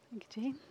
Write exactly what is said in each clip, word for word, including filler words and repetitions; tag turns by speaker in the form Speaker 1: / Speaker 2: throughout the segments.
Speaker 1: Thank you, Jean.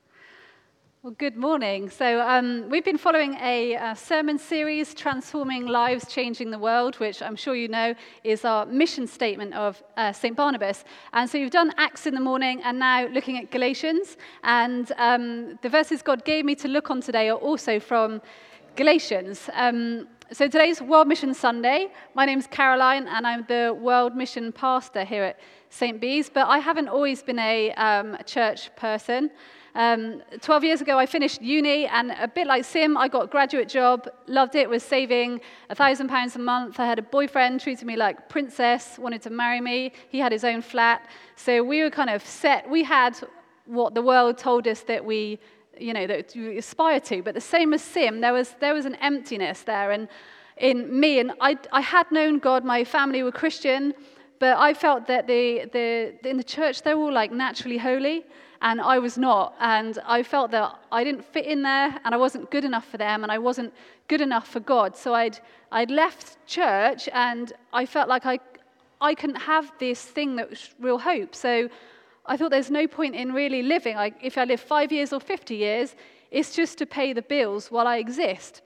Speaker 1: Well, good morning. So um, we've been following a, a sermon series, Transforming Lives, Changing the World, which I'm sure you know is our mission statement of uh, Saint Barnabas. And so you've done Acts in the morning and now looking at Galatians. And um, the verses God gave me to look on today are also from Galatians. Um, so today's World Mission Sunday. My name's Caroline and I'm the World Mission Pastor here at Saint Bees. But I haven't always been a, um, a church person. Um, twelve years ago, I finished uni, and a bit like Sim, I got a graduate job, loved it, was saving a thousand pounds a month. I had a boyfriend, treated me like princess, wanted to marry me. He had his own flat. So we were kind of set. We had what the world told us that we, you know, that we aspire to. But the same as Sim, there was there was an emptiness there, and in me, and I I had known God. My family were Christian, but I felt that the the in the church they were all like naturally holy. And I was not, and I felt that I didn't fit in there, and I wasn't good enough for them, and I wasn't good enough for God. So I'd I'd left church, and I felt like I I couldn't have this thing that was real hope. So I thought there's no point in really living. Like if I live five years or fifty years, it's just to pay the bills while I exist.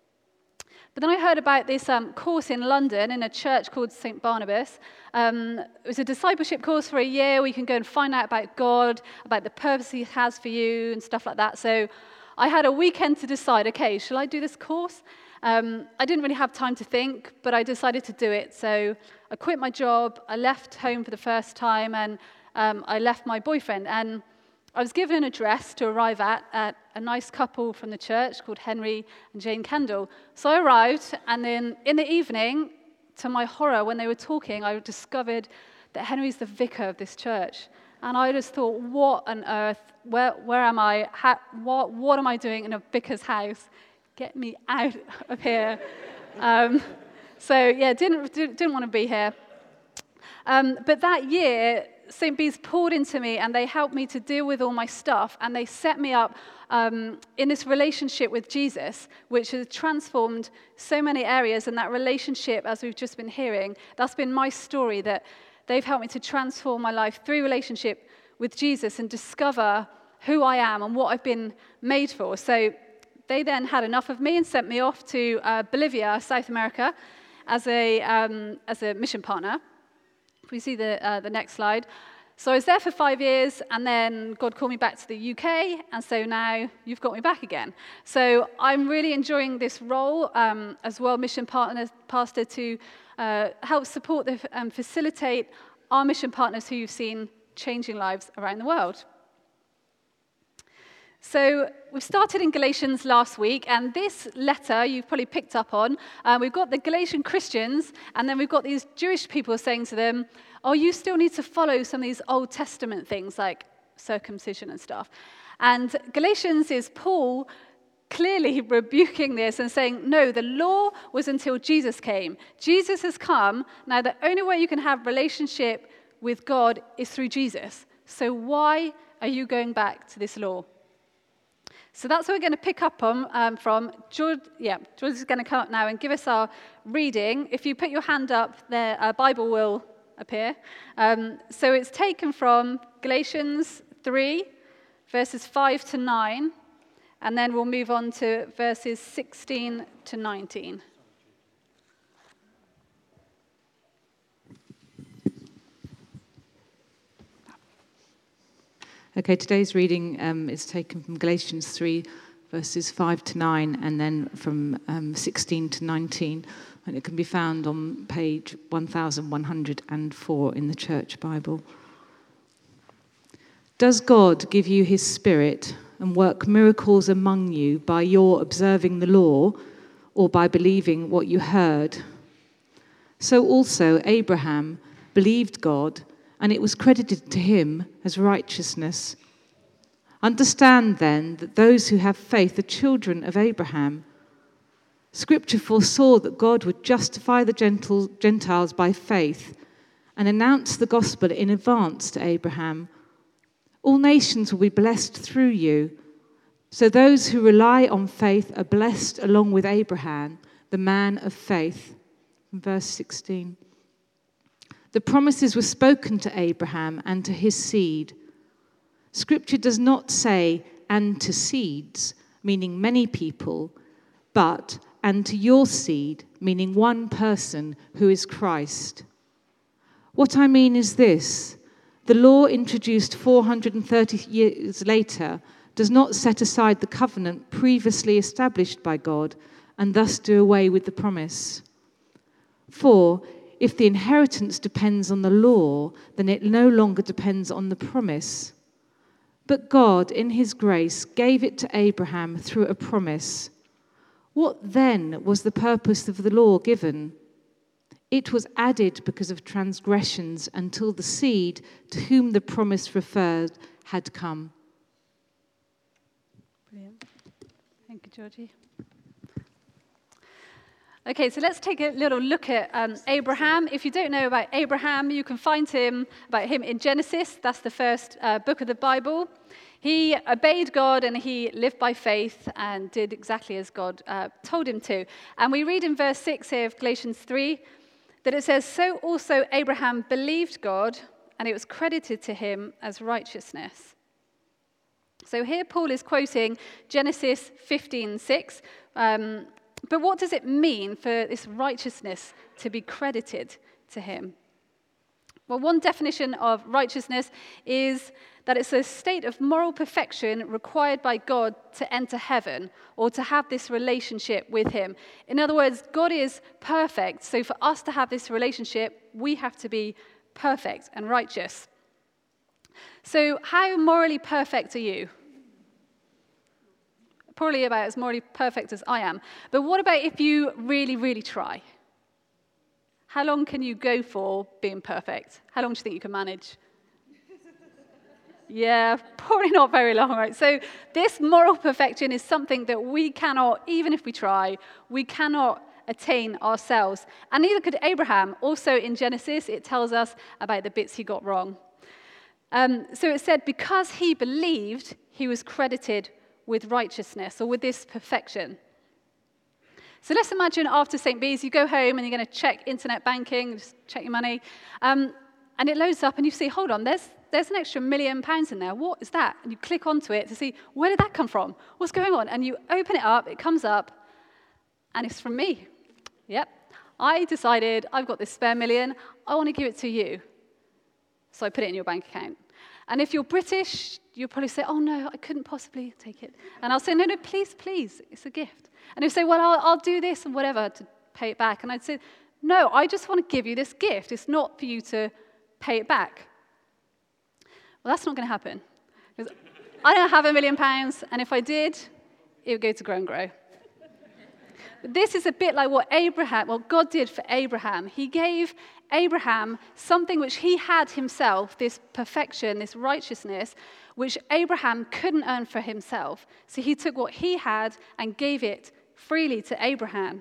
Speaker 1: But then I heard about this um, course in London in a church called Saint Barnabas. Um, it was a discipleship course for a year where you can go and find out about God, about the purpose he has for you and stuff like that. So I had a weekend to decide, okay, shall I do this course? Um, I didn't really have time to think, but I decided to do it. So I quit my job, I left home for the first time, and um, I left my boyfriend. And I was given an address to arrive at, at a nice couple from the church called Henry and Jane Kendall. So I arrived, and then in the evening, to my horror, when they were talking, I discovered that Henry's the vicar of this church. And I just thought, what on earth, where where am I, How, what, what am I doing in a vicar's house? Get me out of here. um, so yeah, didn't, didn't want to be here. Um, but that year, Saint Bees poured into me, and they helped me to deal with all my stuff, and they set me up um, in this relationship with Jesus, which has transformed so many areas. And that relationship, as we've just been hearing, that's been my story, that they've helped me to transform my life through relationship with Jesus and discover who I am and what I've been made for. So they then had enough of me and sent me off to uh, Bolivia, South America, as a um, as a mission partner. If we see the uh, the next slide. So I was there for five years, and then God called me back to the U K, and so now you've got me back again. So I'm really enjoying this role um, as World Mission Partner, Pastor to uh, help support and um, facilitate our mission partners who you've seen changing lives around the world. So we've started in Galatians last week, and this letter you've probably picked up on. Uh, we've got the Galatian Christians, and then we've got these Jewish people saying to them, oh, you still need to follow some of these Old Testament things like circumcision and stuff. And Galatians is Paul clearly rebuking this and saying, no, the law was until Jesus came. Jesus has come. Now, the only way you can have relationship with God is through Jesus. So why are you going back to this law? So that's what we're going to pick up on um, from. George, yeah, George is going to come up now and give us our reading. If you put your hand up, the uh, Bible will appear. Um, so it's taken from Galatians three, verses five to nine, and then we'll move on to verses sixteen to nineteen.
Speaker 2: Okay, today's reading um, is taken from Galatians three, verses five to nine, and then from um, sixteen to nineteen. And it can be found on page one thousand one hundred four in the Church Bible. Does God give you his Spirit and work miracles among you by your observing the law or by believing what you heard? So also Abraham believed God, and it was credited to him as righteousness. Understand then that those who have faith are children of Abraham. Scripture foresaw that God would justify the Gentiles by faith and announce the gospel in advance to Abraham. All nations will be blessed through you. So those who rely on faith are blessed along with Abraham, the man of faith. Verse sixteen. The promises were spoken to Abraham and to his seed. Scripture does not say, and to seeds, meaning many people, but and to your seed, meaning one person who is Christ. What I mean is this: the law introduced four hundred thirty years later does not set aside the covenant previously established by God and thus do away with the promise. For if the inheritance depends on the law, then it no longer depends on the promise. But God, in his grace, gave it to Abraham through a promise. What then was the purpose of the law given? It was added because of transgressions until the seed to whom the promise referred had come.
Speaker 1: Brilliant. Thank you, Georgie. Okay, so let's take a little look at um, Abraham. If you don't know about Abraham, you can find him about him in Genesis. That's the first uh, book of the Bible. He obeyed God and he lived by faith and did exactly as God uh, told him to. And we read in verse six here of Galatians three that it says, "So also Abraham believed God, and it was credited to him as righteousness." So here Paul is quoting Genesis fifteen six. Um, but what does it mean for this righteousness to be credited to him? Well, one definition of righteousness is that it's a state of moral perfection required by God to enter heaven or to have this relationship with him. In other words, God is perfect, so for us to have this relationship, we have to be perfect and righteous. So how morally perfect are you? Probably about as morally perfect as I am. But what about if you really, really try? How long can you go for being perfect? How long do you think you can manage? Yeah, probably not very long, right? So this moral perfection is something that we cannot, even if we try, we cannot attain ourselves. And neither could Abraham. Also in Genesis, it tells us about the bits he got wrong. Um, so it said, because he believed, he was credited with righteousness, or with this perfection. So let's imagine after Saint Bees, you go home and you're going to check internet banking, just check your money, um, and it loads up and you see, hold on, there's there's an extra million pounds in there. What is that? And you click onto it to see, where did that come from? What's going on? And you open it up, it comes up, and it's from me. Yep. I decided I've got this spare million, I want to give it to you. So I put it in your bank account. And if you're British, you'll probably say, oh no, I couldn't possibly take it. And I'll say, no, no, please, please, it's a gift. And you'll say, well, I'll, I'll do this and whatever to pay it back. And I'd say, no, I just want to give you this gift. It's not for you to pay it back. Well, that's not going to happen. Because I don't have a million pounds, and if I did, it would go to Grow and Grow. But this is a bit like what Abraham, what God did for Abraham. He gave Abraham something which he had himself, this perfection, this righteousness, which Abraham couldn't earn for himself. So he took what he had and gave it freely to Abraham.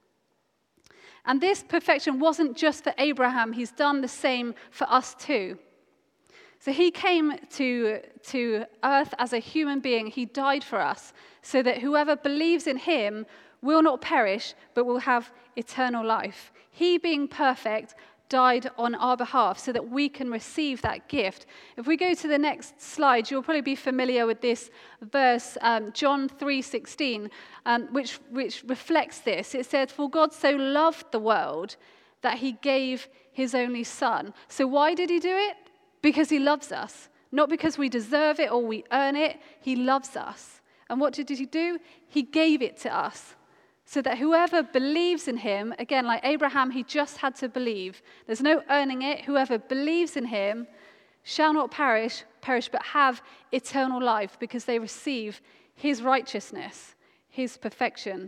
Speaker 1: And this perfection wasn't just for Abraham, he's done the same for us too. So he came to, to earth as a human being. He died for us so that whoever believes in him will not perish, but will have eternal life. He, being perfect, died on our behalf so that we can receive that gift. If we go to the next slide, you'll probably be familiar with this verse, um, John three sixteen, um, which, which reflects this. It says, for God so loved the world that he gave his only son. So why did he do it? Because he loves us. Not because we deserve it or we earn it. He loves us. And what did he do? He gave it to us. So that whoever believes in him, again, like Abraham, he just had to believe. There's no earning it. Whoever believes in him shall not perish, perish, but have eternal life because they receive his righteousness, his perfection.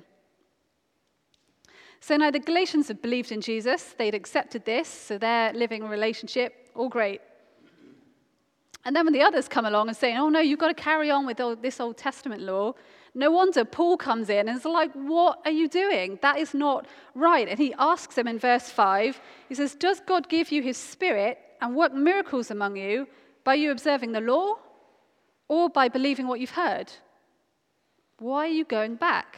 Speaker 1: So now the Galatians had believed in Jesus. They'd accepted this, so they're living a relationship. All great. And then when the others come along and say, oh no, you've got to carry on with all this Old Testament law, no wonder Paul comes in and is like, what are you doing? That is not right. And he asks them in verse five, he says, does God give you his spirit and work miracles among you by you observing the law or by believing what you've heard? Why are you going back?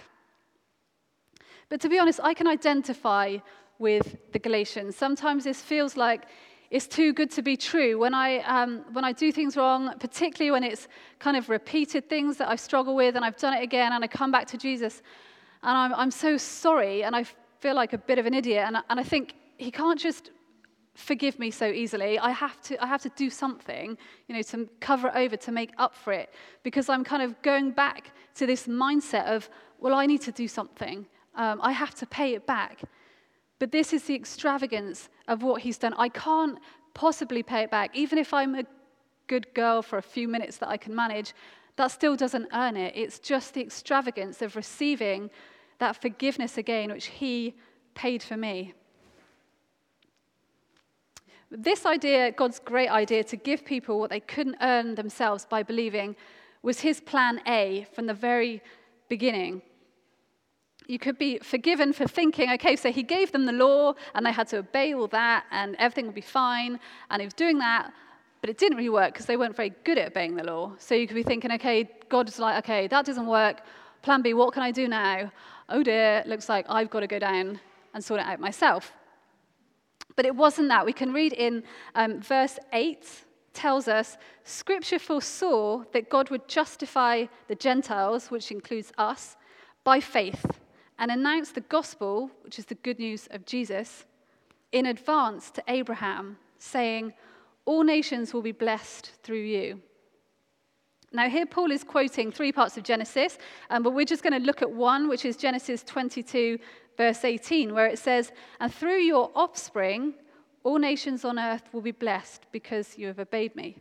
Speaker 1: But to be honest, I can identify with the Galatians. Sometimes this feels like is too good to be true. When I um, when I do things wrong, particularly when it's kind of repeated things that I struggle with, and I've done it again, and I come back to Jesus, and I'm I'm so sorry, and I feel like a bit of an idiot, and and I think he can't just forgive me so easily. I have to I have to do something, you know, to cover it over, to make up for it, because I'm kind of going back to this mindset of, well, I need to do something. Um, I have to pay it back. But this is the extravagance of what he's done. I can't possibly pay it back. Even if I'm a good girl for a few minutes that I can manage, that still doesn't earn it. It's just the extravagance of receiving that forgiveness again, which he paid for me. This idea, God's great idea to give people what they couldn't earn themselves by believing, was his plan A from the very beginning. You could be forgiven for thinking, okay, so he gave them the law, and they had to obey all that, and everything would be fine, and he was doing that, but it didn't really work because they weren't very good at obeying the law. So you could be thinking, okay, God's like, okay, that doesn't work. Plan B, what can I do now? Oh dear, looks like I've got to go down and sort it out myself. But it wasn't that. We can read in um, verse eight, tells us, Scripture foresaw that God would justify the Gentiles, which includes us, by faith, and announce the gospel, which is the good news of Jesus, in advance to Abraham, saying, all nations will be blessed through you. Now here Paul is quoting three parts of Genesis, um, but we're just going to look at one, which is Genesis twenty-two, verse eighteen, where it says, and through your offspring, all nations on earth will be blessed because you have obeyed me.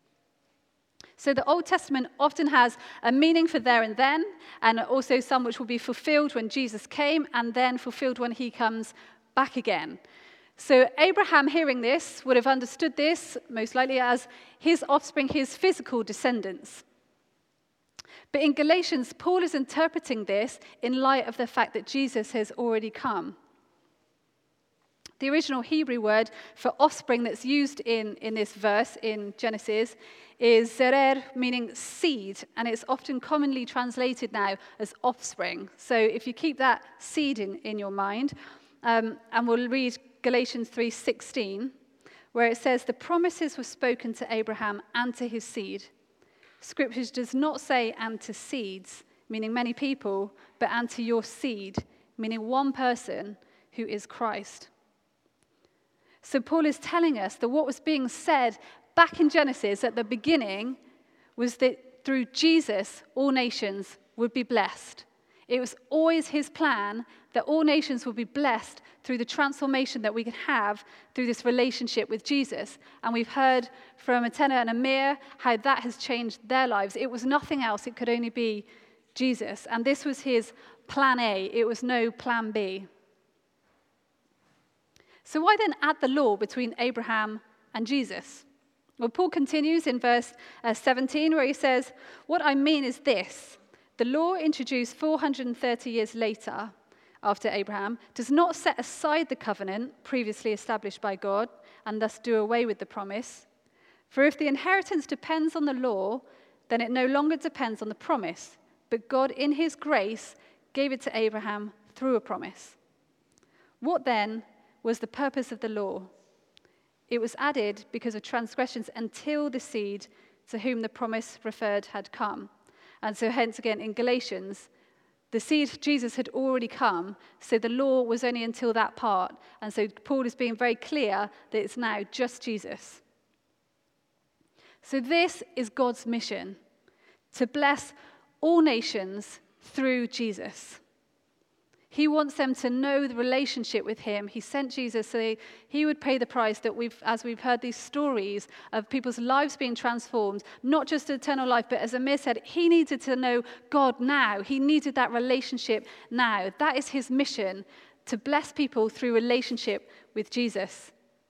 Speaker 1: So the Old Testament often has a meaning for there and then, and also some which will be fulfilled when Jesus came, and then fulfilled when he comes back again. So Abraham, hearing this, would have understood this, most likely as his offspring, his physical descendants. But in Galatians, Paul is interpreting this in light of the fact that Jesus has already come. The original Hebrew word for offspring that's used in, in this verse in Genesis is zerer, meaning seed, and it's often commonly translated now as offspring. So if you keep that seed in, in your mind, um, and we'll read Galatians three sixteen, where it says, the promises were spoken to Abraham and to his seed. Scripture does not say and to seeds, meaning many people, but and to your seed, meaning one person who is Christ. So Paul is telling us that what was being said back in Genesis at the beginning was that through Jesus, all nations would be blessed. It was always his plan that all nations would be blessed through the transformation that we can have through this relationship with Jesus. And we've heard from Atena and Amir how that has changed their lives. It was nothing else. It could only be Jesus. And this was his plan A. It was no plan B. So why then add the law between Abraham and Jesus? Well, Paul continues in verse uh, seventeen, where he says, what I mean is this. The law introduced four hundred thirty years later, after Abraham, does not set aside the covenant previously established by God and thus do away with the promise. For if the inheritance depends on the law, then it no longer depends on the promise, but God in his grace gave it to Abraham through a promise. What then was the purpose of the law? It was added because of transgressions until the seed to whom the promise referred had come. And so hence again in Galatians, the seed, Jesus, had already come, so the law was only until that part. And so Paul is being very clear that it's now just Jesus. So this is God's mission, to bless all nations through Jesus. He wants them to know the relationship with him. He sent Jesus so he would pay the price that we've, as we've heard these stories of people's lives being transformed, not just eternal life, but as Amir said, he needed to know God now. He needed that relationship now. That is his mission, to bless people through relationship with Jesus.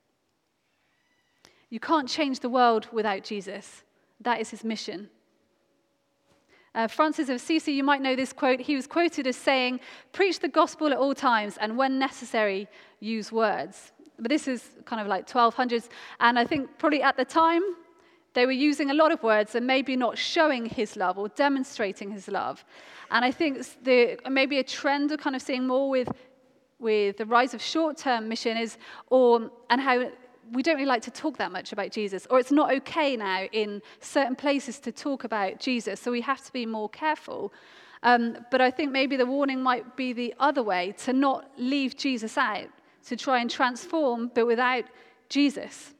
Speaker 1: You can't change the world without Jesus. That is his mission. Uh, Francis of Assisi, you might know this quote. He was quoted as saying, preach the gospel at all times, and when necessary, use words. But this is kind of like twelve hundreds, and I think probably at the time, they were using a lot of words and maybe not showing his love or demonstrating his love. And I think the, maybe a trend of kind of seeing more with, with the rise of short-term mission is, or and how we don't really like to talk that much about Jesus, or it's not okay now in certain places to talk about Jesus, so we have to be more careful. Um, but I think maybe the warning might be the other way, to not leave Jesus out, to try and transform, but without Jesus.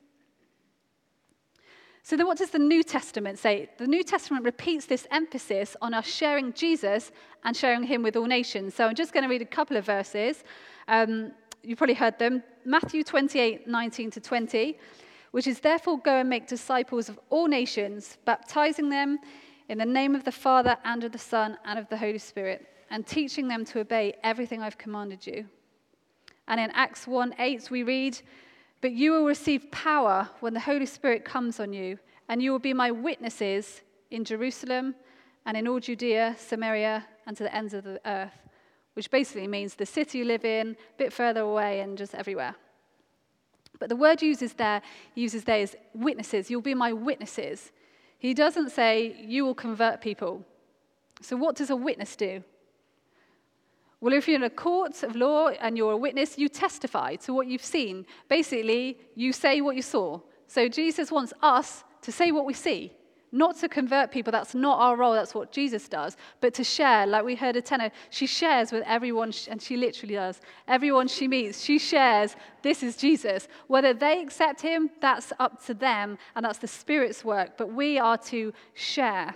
Speaker 1: So then what does the New Testament say? The New Testament repeats this emphasis on us sharing Jesus and sharing him with all nations. So I'm just going to read a couple of verses. Um, you've probably heard them. Matthew twenty-eight, nineteen to twenty, which is, therefore go and make disciples of all nations, baptizing them in the name of the Father and of the Son and of the Holy Spirit, and teaching them to obey everything I've commanded you. And in Acts one eight we read, but you will receive power when the Holy Spirit comes on you, and you will be my witnesses in Jerusalem and in all Judea, Samaria, and to the ends of the earth, which basically means the city you live in, a bit further away, and just everywhere. But the word uses there, uses there is witnesses. You'll be my witnesses. He doesn't say you will convert people. So what does a witness do? Well, if you're in a court of law and you're a witness, you testify to what you've seen. Basically, you say what you saw. So Jesus wants us to say what we see, not to convert people. That's not our role. That's what Jesus does. But to share, like we heard a tenor, she shares with everyone, and she literally does. Everyone she meets, she shares, this is Jesus. Whether they accept him, that's up to them, and that's the Spirit's work. But we are to share.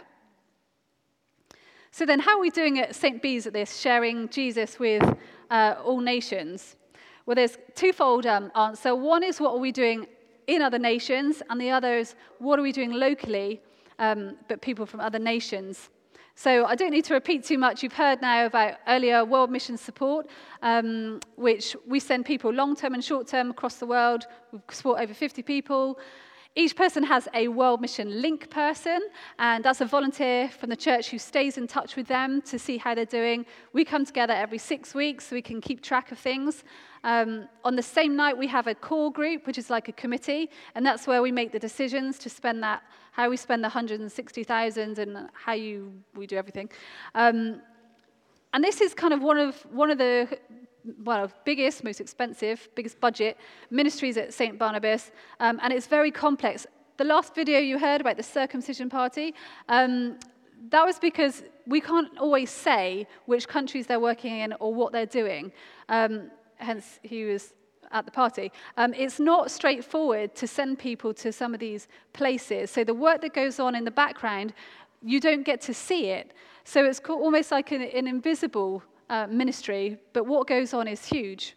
Speaker 1: So then how are we doing at Saint Bees at this, sharing Jesus with uh, all nations? Well, there's twofold um, answer. One is, what are we doing in other nations? And the other is, what are we doing locally, um, but people from other nations? So I don't need to repeat too much. You've heard now about earlier World Mission Support, um, which we send people long-term and short-term across the world. We support over fifty people. Each person has a World Mission Link person, and that's a volunteer from the church who stays in touch with them to see how they're doing. We come together every six weeks so we can keep track of things. Um, on the same night, we have a core group, which is like a committee, and that's where we make the decisions to spend that, how we spend the one hundred sixty thousand and how you we do everything. Um, and this is kind of one of one of the well, biggest, most expensive, biggest budget ministries at Saint Barnabas, um, and it's very complex. The last video you heard about the circumcision party, um, that was because we can't always say which countries they're working in or what they're doing, um, hence he was at the party. Um, it's not straightforward to send people to some of these places, so the work that goes on in the background, you don't get to see it, so it's almost like an, an invisible Uh, ministry, but what goes on is huge.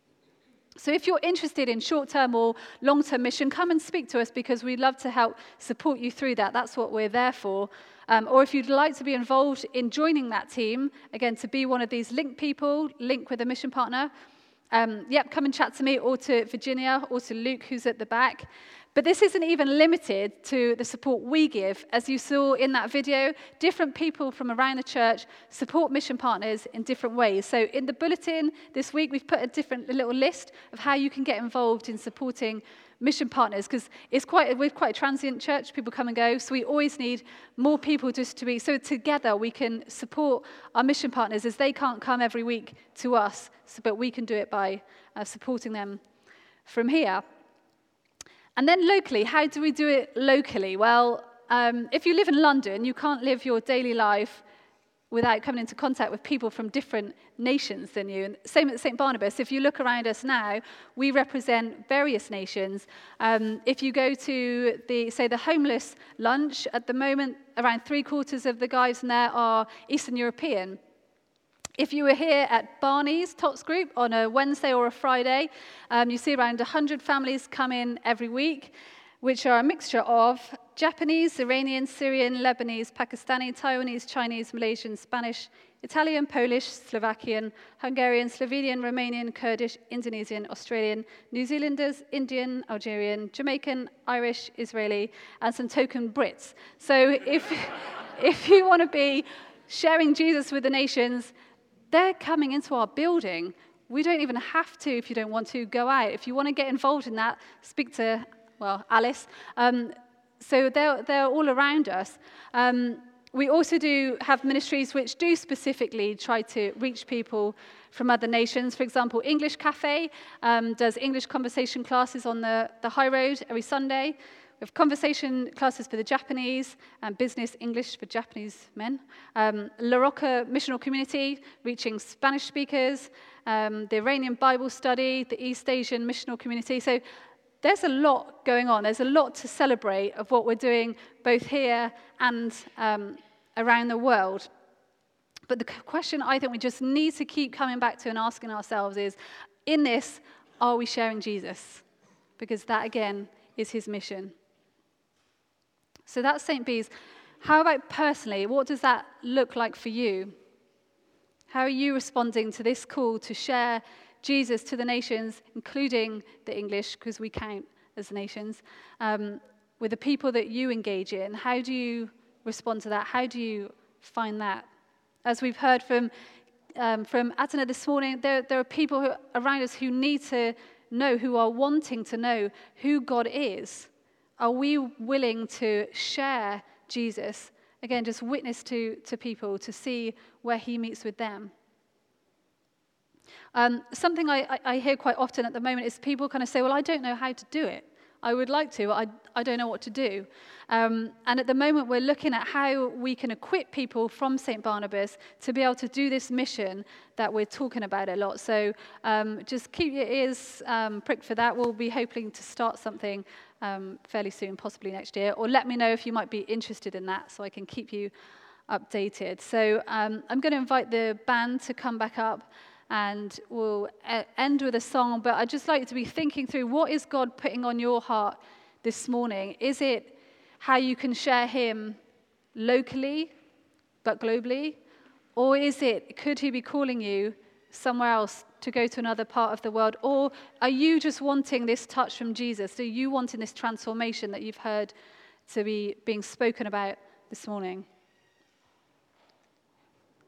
Speaker 1: So if you're interested in short-term or long-term mission, come and speak to us, because we'd love to help support you through that. That's what we're there for. Um, or if you'd like to be involved in joining that team, again, to be one of these link people, link with a mission partner, um, yep, come and chat to me or to Virginia or to Luke, who's at the back. But this isn't even limited to the support we give. As you saw in that video, different people from around the church support mission partners in different ways. So in the bulletin this week, we've put a different a little list of how you can get involved in supporting mission partners, because it's quite we're quite a transient church. People come and go, so we always need more people just to be, so together we can support our mission partners as they can't come every week to us, so, but we can do it by uh, supporting them from here. And then locally, how do we do it locally? Well, um, if you live in London, you can't live your daily life without coming into contact with people from different nations than you. And same at Saint Barnabas. If you look around us now, we represent various nations. Um, if you go to, the, say, the homeless lunch, at the moment, around three quarters of the guys in there are Eastern European. If you were here at Barney's Tots Group on a Wednesday or a Friday, um, you see around one hundred families come in every week, which are a mixture of Japanese, Iranian, Syrian, Lebanese, Pakistani, Taiwanese, Chinese, Malaysian, Spanish, Italian, Polish, Slovakian, Hungarian, Slovenian, Romanian, Kurdish, Indonesian, Australian, New Zealanders, Indian, Algerian, Jamaican, Irish, Israeli, and some token Brits. So if, if you want to be sharing Jesus with the nations, they're coming into our building. We don't even have to, if you don't want to, go out. If you want to get involved in that, speak to, well, Alice. Um, so they're, they're all around us. Um, we also do have ministries which do specifically try to reach people from other nations. For example, English Cafe um, does English conversation classes on the, the high road every Sunday. We have conversation classes for the Japanese and business English for Japanese men. Um, La Roca Missional Community, reaching Spanish speakers. Um, the Iranian Bible Study, the East Asian Missional Community. So there's a lot going on. There's a lot to celebrate of what we're doing both here and um, around the world. But the question I think we just need to keep coming back to and asking ourselves is, in this, are we sharing Jesus? Because that, again, is his mission. So that's Saint Bees. How about personally? What does that look like for you? How are you responding to this call to share Jesus to the nations, including the English, because we count as nations, um, with the people that you engage in? How do you respond to that? How do you find that? As we've heard from um, from Adana this morning, there, there are people who, around us who need to know, who are wanting to know who God is. Are we willing to share Jesus? Again, just witness to, to people to see where he meets with them. Um, something I, I, I hear quite often at the moment is people kind of say, well, I don't know how to do it. I would like to, I, I don't know what to do. Um, and at the moment, we're looking at how we can equip people from Saint Barnabas to be able to do this mission that we're talking about a lot. So um, just keep your ears um, pricked for that. We'll be hoping to start something um, fairly soon, possibly next year. Or let me know if you might be interested in that so I can keep you updated. So um, I'm going to invite the band to come back up. And we'll end with a song, but I'd just like you to be thinking through, what is God putting on your heart this morning? Is it how you can share him locally, but globally? Or is it, could he be calling you somewhere else to go to another part of the world? Or are you just wanting this touch from Jesus? Are you wanting this transformation that you've heard to be being spoken about this morning?